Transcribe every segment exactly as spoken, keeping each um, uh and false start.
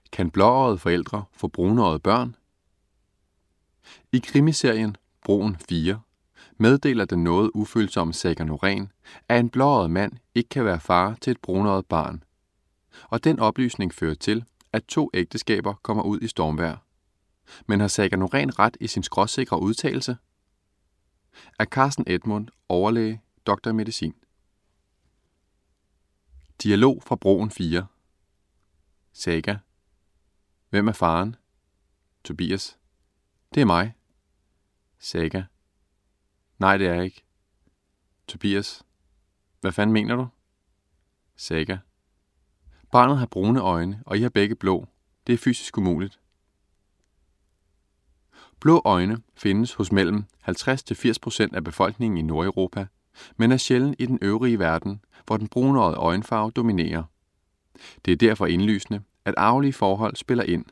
Kan blåøjede forældre få brunøjede børn? I krimiserien Broen fire meddeler den noget ufølsomme Saga Norén, at en blåøjet mand ikke kan være far til et brunøjet barn. Og den oplysning fører til, at to ægteskaber kommer ud i stormvejr. Men har Saga Norén ret i sin skråsikre udtalelse? Af Carsten Edmund, overlæge, doktor i medicin. Dialog fra Broen fire. Saga: Hvem er faren? Tobias: Det er mig. Saga: Nej, det er jeg ikke. Tobias: Hvad fanden mener du? Saga: Barnet har brune øjne, og I har begge blå. Det er fysisk umuligt. Blå øjne findes hos mellem halvtreds til firs procent af befolkningen i Nordeuropa, men er sjælden i den øvrige verden, hvor den brunøjede øjenfarve dominerer. Det er derfor indlysende, at arvelige forhold spiller ind.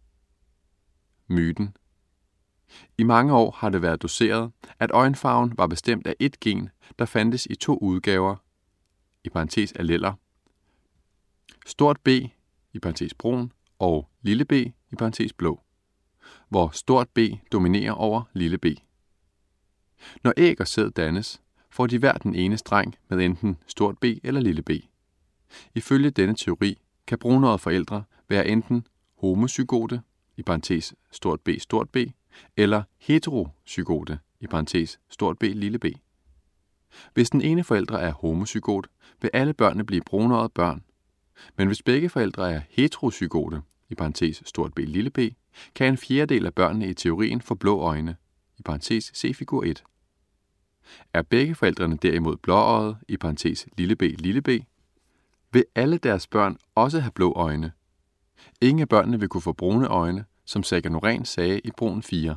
Myten. I mange år har det været doseret, at øjenfarven var bestemt af et gen, der fandtes i to udgaver, i parentes alleller, stort B, i parentes brun, og lille b, i parentes blå, hvor stort B dominerer over lille b. Når æg og sæd dannes, får de hver den ene streng med enten stort B eller lille b. Ifølge denne teori kan brunøjede forældre være enten homozygote, i parentes stort B, stort b, eller heterozygote, i parentes stort B, lille b. Hvis den ene forælder er homozygot, vil alle børnene blive brunøjede børn. Men hvis begge forældre er heterozygote, i parentes stort B, lille b, kan en fjerdedel af børnene i teorien få blå øjne, i parentes se figur et. Er begge forældrene derimod blåøjede, i parentes lille b, lille b, vil alle deres børn også have blå øjne. Ingen af børnene vil kunne få brune øjne, som Saga Norén sagde i Broen fire.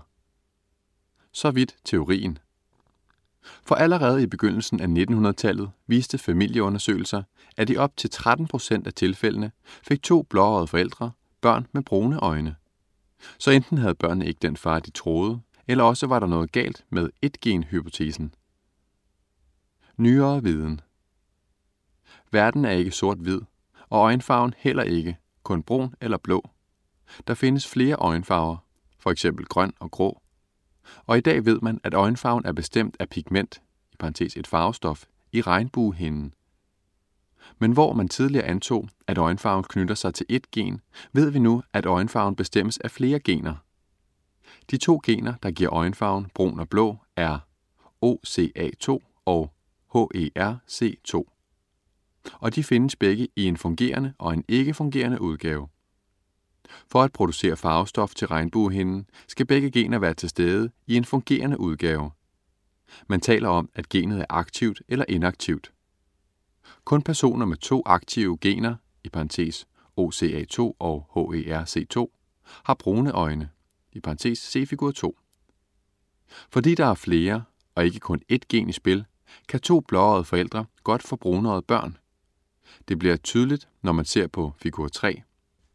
Så vidt teorien. For allerede i begyndelsen af nittenhundredetallet viste familieundersøgelser, at i op til tretten procent af tilfældene fik to blåøjede forældre børn med brune øjne. Så enten havde børnene ikke den far, de troede, eller også var der noget galt med et-gen-hypotesen. Nyere viden. Verden er ikke sort-hvid, og øjenfarven heller ikke, kun brun eller blå. Der findes flere øjenfarver, for eksempel grøn og grå. Og i dag ved man, at øjenfarven er bestemt af pigment, i parentes et farvestof, i regnbuehinden. Men hvor man tidligere antog, at øjenfarven knytter sig til et gen, ved vi nu, at øjenfarven bestemmes af flere gener. De to gener, der giver øjenfarven brun og blå, er O C A to og H E R C to. Og de findes begge i en fungerende og en ikke-fungerende udgave. For at producere farvestof til regnbuehinden, skal begge gener være til stede i en fungerende udgave. Man taler om, at genet er aktivt eller inaktivt. Kun personer med to aktive gener, i parentes O C A to og H E R C to, har brune øjne, i parentes se figur to. Fordi der er flere, og ikke kun ét gen i spil, kan to blåøjede forældre godt få brunøjede børn. Det bliver tydeligt, når man ser på figur tre.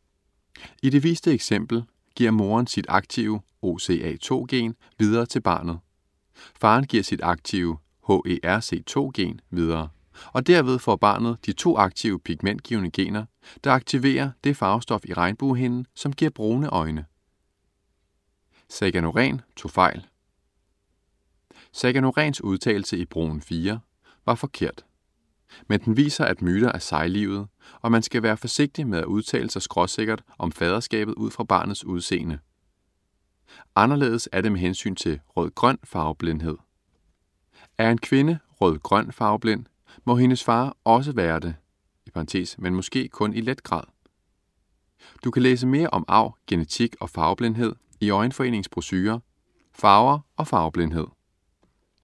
I det viste eksempel giver moren sit aktive O C A to-gen videre til barnet. Faren giver sit aktive H E R C to-gen videre, og derved får barnet de to aktive pigmentgivende gener, der aktiverer det farvestof i regnbuehinden, som giver brune øjne. Saga Norén tog fejl. Saga Noréns udtalelse i Broen fire var forkert. Men den viser, at myter er sejlivet, og man skal være forsigtig med at udtale sig skråsikkert om faderskabet ud fra barnets udseende. Anderledes er det med hensyn til rød-grøn farveblindhed. Er en kvinde rød-grøn farveblind, må hendes far også være det, i parentes, men måske kun i let grad. Du kan læse mere om arv, genetik og farveblindhed i Øjenforeningens brochure Farver og farveblindhed.